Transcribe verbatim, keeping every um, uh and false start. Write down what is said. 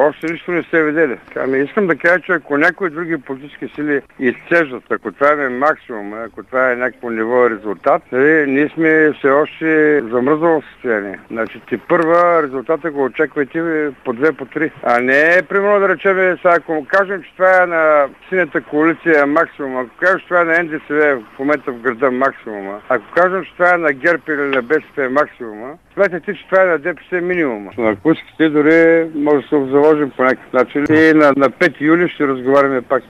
още нищо не сте видели. Ами искам да кажа, че ако някои други политически сили изцеждат, ако това е максимум, ако това е някакво ниво резултат, нали, ние сме все още замръзнало състояние. Значи ти първа резултата го очаквайте по две, по три. А не, примерно да речем, сега, ако кажем, че това е на синята коалиция максимум, ако кажем, че това е на Ен Де Се В в момента в града максимума, ако кажем, че това е на ГЕРБ или на Бе Се Пе максимума, смятате, че това е на Де Пе Се минимума. Ако искате, дори може да се заложим по някакъв начин и на, на пети юли ще разговаряме пак.